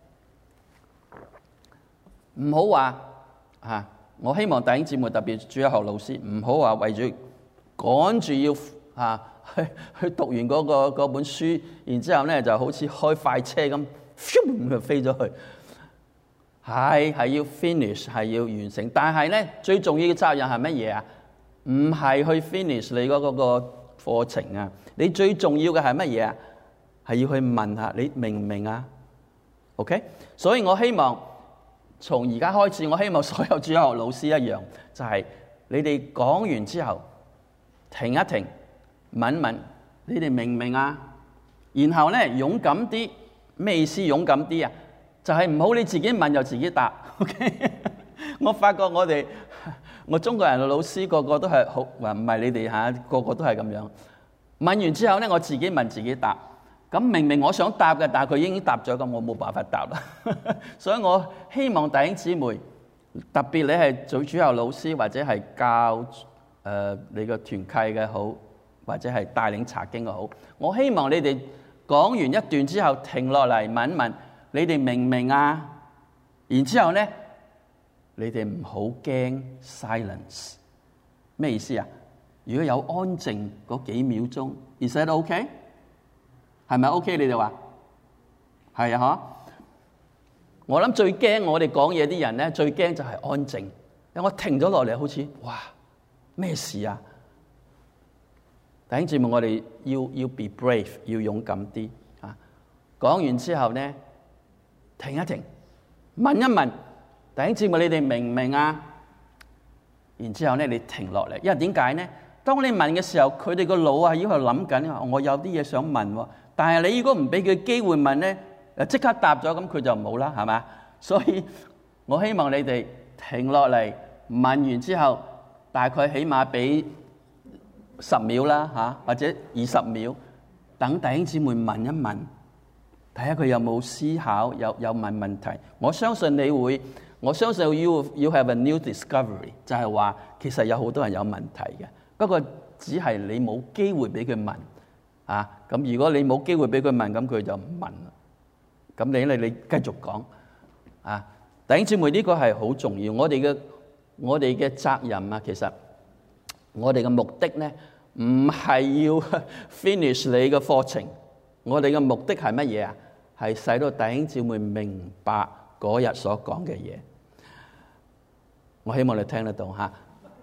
唔好話啊！我希望弟兄姊妹，特別主日學老師，唔好話為咗趕住要啊去去讀完嗰、那個本書，然之後咧就好似開快車咁，咻就飛咗去。係係要 finish， 係要完成。但係咧最重要嘅責任係乜嘢啊？唔係去 finish 你嗰個課程啊！你最重要嘅係乜嘢啊？係要去問下你明唔明啊 ？OK， 所以我希望從而家開始，我希望所有主日學老師一樣，就係、是、你哋講完之後停一停，問一問你哋明唔明啊？然後咧勇敢啲，咩意思勇敢啲啊？就係唔好你自己問又自己答 ，OK？ 我發覺我哋我中國人嘅老師個個都係好，話唔係你哋嚇，個個都係咁樣。問完之後咧，我自己問自己答。咁明明我想答嘅，但係佢已經答咗，咁我冇辦法答啦。所以我希望弟兄姊妹，特別你係做主日老師或者係教誒、呃、你個團契嘅好，或者係帶領查經嘅好，我希望你哋講完一段之後停落嚟問一問。你哋明唔明啊？然之後咧，你哋唔好驚 silence， 咩意思啊？如果有安靜嗰幾秒鐘 ，is that OK？ 係咪 OK？ 你哋話係啊？嗬！我諗最驚我哋講嘢啲人咧，最驚就係安靜。因為我停咗落嚟，好似哇咩事啊？弟兄姊妹，我哋要要 be brave， 要勇敢啲啊！講完之後咧。停一停，問一問弟兄姊妹，你哋明唔明啊？然之後咧，你停落嚟，因為點解咧？當你問嘅時候，佢哋個腦啊，已經喺度諗緊，我有啲嘢想問，但係你如果唔俾佢機會問咧，誒即刻答咗，咁佢就冇啦，係嘛？所以我希望你哋停落嚟，問完之後，大概起碼俾十秒啦，嚇或者二十秒，等弟兄姊妹問一問。睇下佢有冇思考，有有問問題。我相信你會，我相信 you you have a new discovery， 就係話其實有好多人有問題嘅，不過只係你冇機會俾佢問啊。咁如果你冇機會俾佢問，咁佢就唔問啦。咁你你你繼續講啊，弟兄姊妹，呢個係好重要。我哋嘅我哋嘅責任啊，其實我哋嘅目的咧，唔係要 finish 你嘅課程，我哋嘅目的係乜嘢啊？係使到弟兄姊妹明白嗰日所講嘅嘢。我希望你聽得到嚇。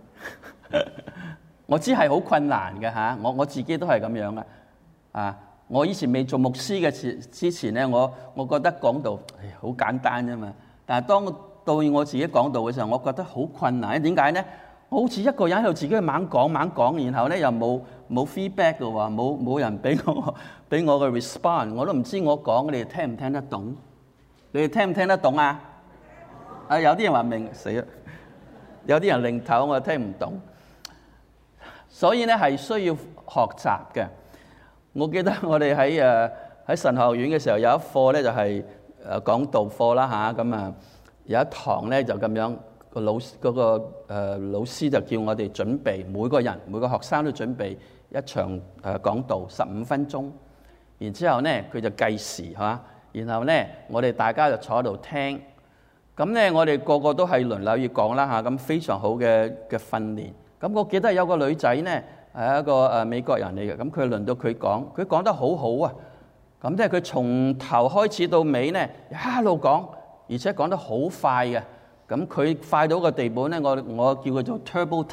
我知係好困難嘅嚇，我我自己都係咁樣嘅啊。 我以前未做牧師嘅時之前咧，我我覺得講道好簡單啫嘛。但係當到我自己講道嘅時候，我覺得好困難。點解咧？我好似一個人喺度自己猛講猛講，然後咧又冇冇 feedback 嘅喎，冇冇人俾我俾我嘅 respond，我都唔知我講你哋聽唔聽得懂？你哋聽唔聽得懂啊？啊，有啲人話明死啦，有啲人擰頭我聽唔懂，所以咧係需要學習嘅。我記得我哋喺誒喺神學院嘅時候有一課咧就係誒講道課啦嚇，咁啊有一堂咧就咁樣。個老嗰、那個誒、呃、老師就叫我哋準備，每個人每個學生都準備一場誒、呃、講道十五分鐘，然之後咧佢就計時嚇，然後咧我哋大家就坐喺度聽，咁咧我哋個個都係輪流要講啦嚇，咁非常好嘅嘅訓練。咁我記得有個女仔咧係一個誒美國人嚟嘅，咁佢輪到佢講，佢講得好好啊，咁即係佢從頭開始到尾咧一路講，而且講得好快嘅。咁佢快到個地步咧，我我叫佢做 turbo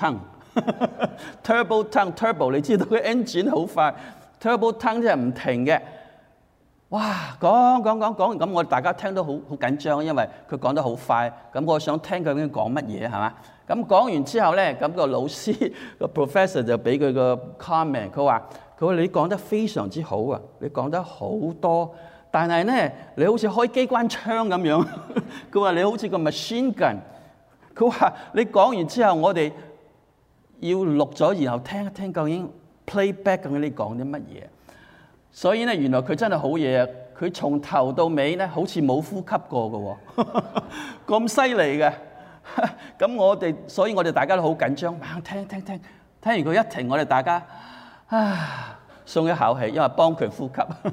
tongue，turbo tongue，turbo 你知道佢 engine 好快 ，turbo tongue 即係唔停嘅。哇，講講講講，咁我大家聽到好好緊張，因為佢講得好快。咁我想聽佢究竟講乜嘢係嘛？咁講完之後咧，咁個老師個 professor 就俾佢個 comment，佢話佢話你講得非常之好啊，你講得好多。但係咧，你好似開機關槍咁樣。佢話你好似個 machine gun。佢話你講完之後，我哋要錄咗，然後聽一聽究竟 playback 究竟你講啲乜嘢。所以咧，原來佢真係好嘢啊！佢從頭到尾咧，好似冇呼吸過嘅喎，咁犀利嘅。咁我哋，所以我哋大家都好緊張，猛聽聽聽。聽完佢一停，我哋大家啊鬆一口氣，因為幫佢呼吸。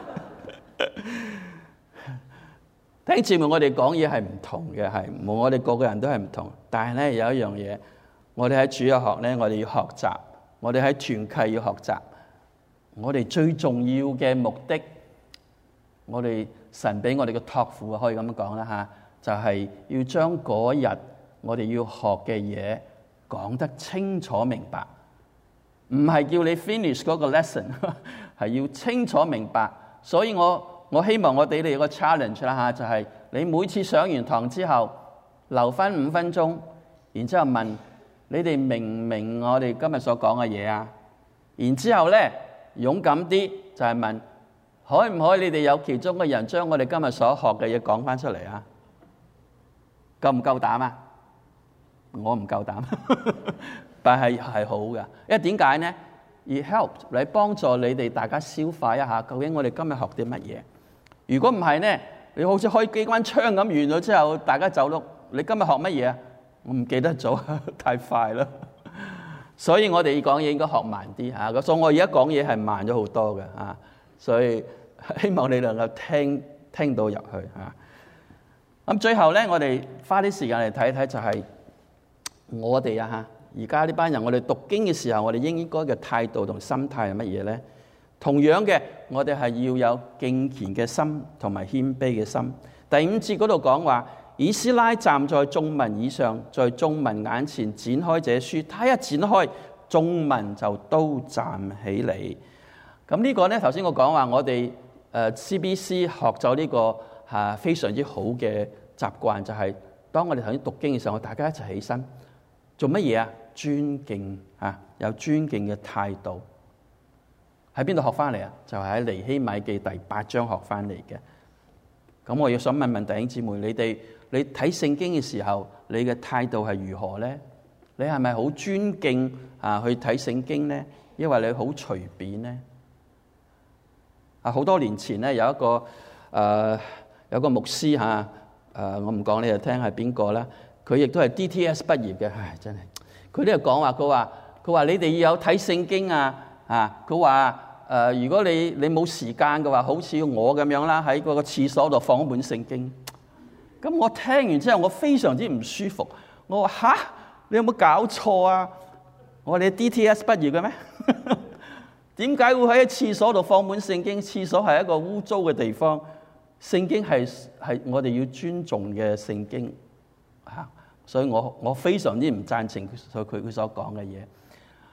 弟兄姊妹，我哋講嘢係唔同嘅，係冇我哋個個人都係唔同。但係咧有一樣嘢，我哋喺主日學咧，我哋要學習；我哋喺團契要學習。我哋最重要嘅目的，我哋神俾我哋嘅託付，可以咁講啦吓，就係要將嗰日我哋要學嘅嘢講得清楚明白，唔係叫你 finish 嗰個 lesson， 係要清楚明白。所以我我希望我俾你一個 challenge 啦嚇，就係你每次上完堂之後留翻五分鐘，然之後問你哋明唔明我哋今日所講嘅嘢啊？然之後咧勇敢啲就係問可唔可以你哋有其中嘅人將我哋今日所學嘅嘢講翻出嚟啊？夠唔夠膽啊？我唔夠膽，但係係好嘅，因為點解咧？而 help 嚟幫助你哋大家消化一下，究竟我哋今日學啲乜嘢？如果唔係咧，你好似開機關槍咁，完咗之後，大家走咯。你今日學乜嘢啊？我唔記得咗，太快啦。所以我哋講嘢應該學慢啲嚇。所以我而家講嘢係慢咗好多嘅嚇。所以希望你能夠聽聽到入去嚇。咁最後咧，我哋花啲時間嚟睇睇，就係我哋啊嚇。而家呢班人，我哋讀經嘅時候，我哋應該嘅態度同心態係乜嘢咧？同樣嘅，我哋係要有敬虔嘅心同埋謙卑嘅心。第五節嗰度講話，以斯拉站在眾民以上，在眾民眼前展開這書，他一展開，眾民就都站起嚟。咁呢個咧，頭先我講話，我哋誒 C B C 學咗呢個係非常之好嘅習慣，就係當我哋頭先讀經嘅時候，大家一齊起身做乜嘢啊？尊敬啊，有尊敬嘅態度。喺邊度學翻嚟啊？就係喺尼希米記第八章學翻嚟嘅。咁我要想問問弟兄姊妹，你哋你睇聖經嘅時候，你嘅態度係如何咧？你係咪好尊敬啊去睇聖經咧？因為你好隨便咧？啊，好多年前咧有一個誒、呃、有個牧師嚇誒、啊，我唔講你就聽係邊個啦。佢亦都係 D T S 畢業嘅，唉，真係。佢呢度講話，佢話佢話你哋要有睇聖經啊！啊，佢話誒，如果你你冇時間嘅話，好似我咁樣啦，喺嗰個廁所度放一本聖經。咁我聽完之後，我非常之唔舒服。我話吓，你有冇搞錯啊？我話你 D T S 畢業嘅咩？點解會喺廁所度放本聖經？廁所係一個污糟嘅地方，聖經係係我哋要尊重嘅聖經嚇。所以我我非常之唔贊成佢佢佢所講嘅嘢。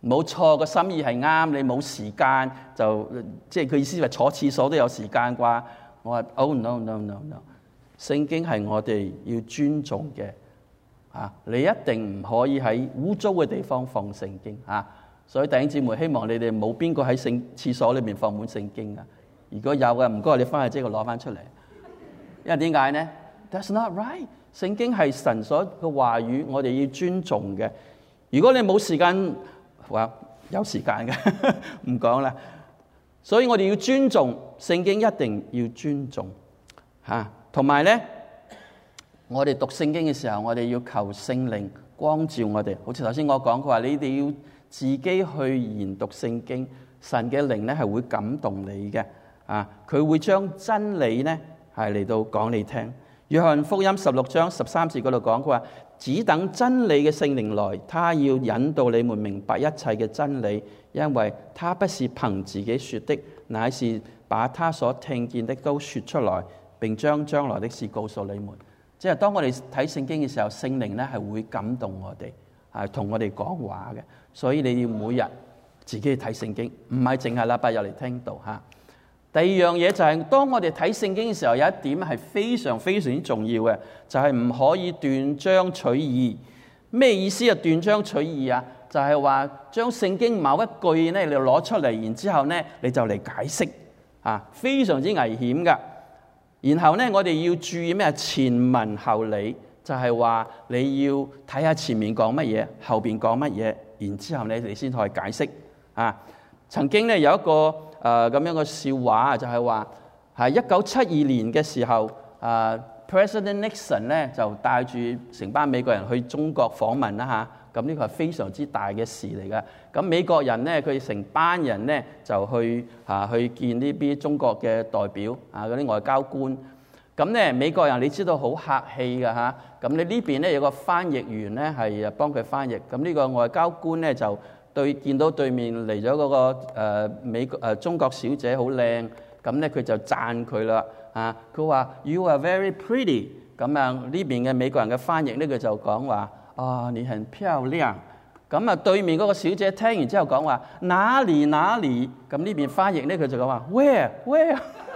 冇錯，個心意係啱，你冇時間就即係佢意思係坐廁所都有時間啩？我話 Oh no no no no， 聖經係我哋要尊重嘅啊！你一定唔可以喺污糟嘅地方放聖經啊！所以弟兄姊妹，希望你哋冇邊個喺聖廁所裏面放滿聖經啊！如果有嘅，唔該你翻去即刻攞翻出嚟，因為點解呢？ That's not right。聖經係神所嘅話語，我哋要尊重嘅。如果你冇時間，話有時間嘅，唔講啦。所以我哋要尊重聖經，一定要尊重嚇。同埋咧，我哋讀聖經嘅時候，我哋要求聖靈光照我哋。好似頭先我講，佢話你哋要自己去研讀聖經，神嘅靈咧係會感動你嘅啊，佢會將真理咧係嚟到講你聽。約翰福音十六章十三節嗰度講，佢話只等真理嘅聖靈來，他要引導你們明白一切嘅真理，因為他不是憑自己說的，乃是把他所聽見的都說出來，並將將來的事告訴你們。即係當我哋睇聖經嘅時候，聖靈咧係會感動我哋，係同我哋講話嘅。所以你要每日自己去睇聖經，唔係淨係禮拜日嚟聽道嚇。第二樣嘢就係，當我哋睇聖經嘅時候，有一點係非常非常之重要嘅，就係唔可以斷章取義。咩意思啊？斷章取義啊，就係話將聖經某一句咧，你攞出嚟，然之後咧你就嚟解釋啊，非常之危險噶。然後咧，我哋要注意咩？前文後理，就係話你要睇下前面講乜嘢，後邊講乜嘢，然之後咧你先可以解釋啊。曾經咧有一個誒咁、呃、樣嘅笑話，就係話係一九七二年嘅時候，啊、呃、President Nixon 咧就帶住成班美國人去中國訪問啦嚇，咁呢個係非常之大嘅事嚟嘅。咁美國人咧，佢成班人咧就去啊去見呢啲中國嘅代表啊嗰啲外交官。咁咧美國人你知道好客氣㗎嚇，咁你呢邊咧有個翻譯員咧係幫佢翻譯。咁呢個外交官咧就對見到對面嚟咗嗰個誒美國誒中國小姐好靚，咁咧佢就讚佢啦啊！佢話 You are very pretty。咁啊呢邊嘅美國人嘅翻譯呢，佢就講話啊你很漂亮。咁啊對面嗰個小姐聽完之後講話哪裡哪裡。咁呢邊翻譯呢，佢就講話 Where where。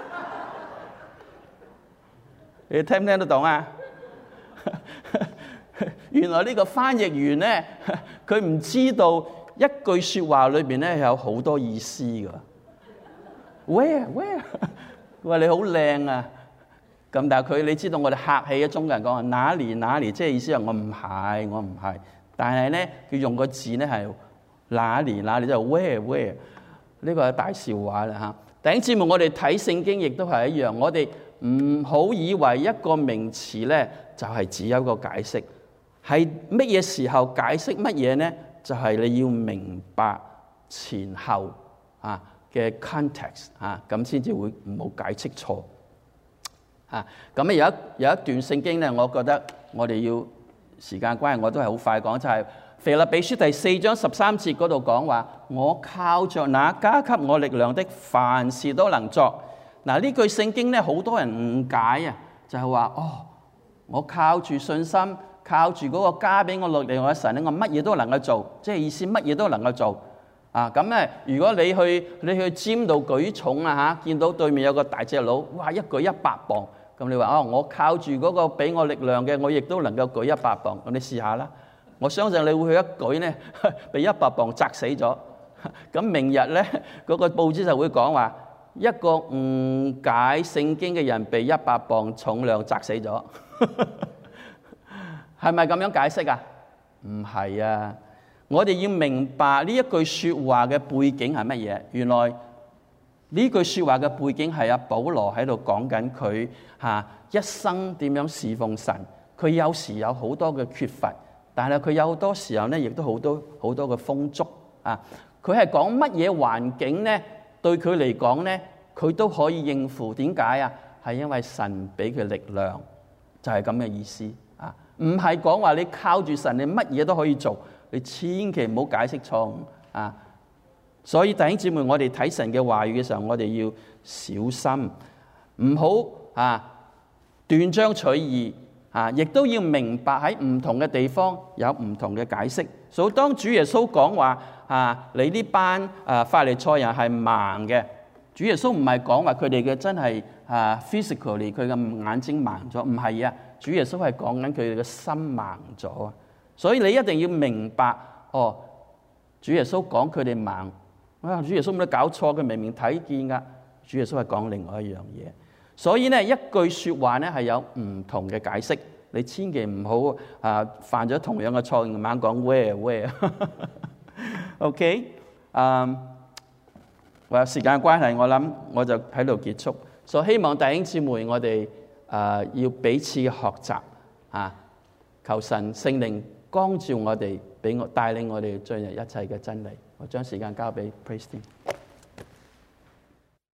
你聽唔聽得懂啊？原來呢個翻譯員咧，佢唔知道一句說話裏邊咧有好多意思噶。Where where？ 佢話你好靚啊！咁但係佢你知道我哋客氣嘅中國人講話哪裡哪裡，即係意思係我唔係我唔係。但係咧佢用個字咧係哪裡哪裡，即係 where where。呢個係大笑話啦嚇。弟兄姊妹，我哋睇聖經亦都係一樣，我哋唔好以為一個名詞咧就係只有一個解釋。係乜嘢時候解釋乜嘢呢？就係、是、你要明白前後啊嘅 context 啊，咁先至會唔好解釋錯啊。咁啊有一有一段聖經咧，我覺得我哋要時間關係，我都係好快講，就係、是、腓立比書第四章十三節嗰度講話，我靠着那加給我力量的，凡事都能作。嗱呢句聖經咧，好多人誤解啊，就係、是、話哦，我靠住信心。靠住嗰個加俾我力量嘅神咧，我乜嘢都能夠做，即係意思乜嘢都能夠做啊！咁咧，如果你去你去尖度舉重啊嚇，見到對面有個大隻佬，哇一舉一百磅，咁你話哦，我靠住嗰個俾我力量嘅，我亦都能夠舉一百磅，咁你試下啦！我相信你會去一舉咧，被一百磅砸死咗。咁明日咧，嗰個報紙就會講話，一個誤解聖經嘅人被一百磅重量砸死咗。係咪咁樣解釋啊？唔係啊！我哋要明白呢一句說話嘅背景係乜嘢？原來呢句說話嘅背景係阿保羅喺度講緊佢吓一生點樣侍奉神。佢有時有好多嘅缺乏，但係佢有好多時候咧，亦都好多好多嘅豐足啊！佢係講乜嘢環境咧？對佢嚟講咧，佢都可以應付。點解啊？係因為神俾佢力量，就係咁嘅意思。唔係講話你靠住神，你乜嘢都可以做，你千祈唔好解釋錯誤啊！所以弟兄姊妹，我哋睇神嘅話語嘅時候，我哋要小心，唔好啊斷章取義啊，亦都要明白喺唔同嘅地方有唔同嘅解釋。所以當主耶穌講話啊，你呢班啊法利賽人係盲嘅，主耶穌唔係講話佢哋嘅真係啊 physically 佢嘅眼睛盲咗，唔係啊，主耶穌係講緊佢哋嘅心盲咗啊。所以你一定要明白，哦，主耶穌講佢哋盲，啊，主耶穌冇得搞錯，佢明明睇見噶。主耶穌係講另外一樣嘢。所以咧，一句說話咧係有唔同嘅解釋，你千祈唔好啊犯咗同樣嘅錯誤，猛講 where where。OK， 嗯，為時間關係，我諗我就喺度結束。所以希望弟兄姊妹，我哋啊要彼此學習啊，求神聖靈光照我哋，俾我帶領我哋進入一切嘅真理。我將時間交俾 Preston。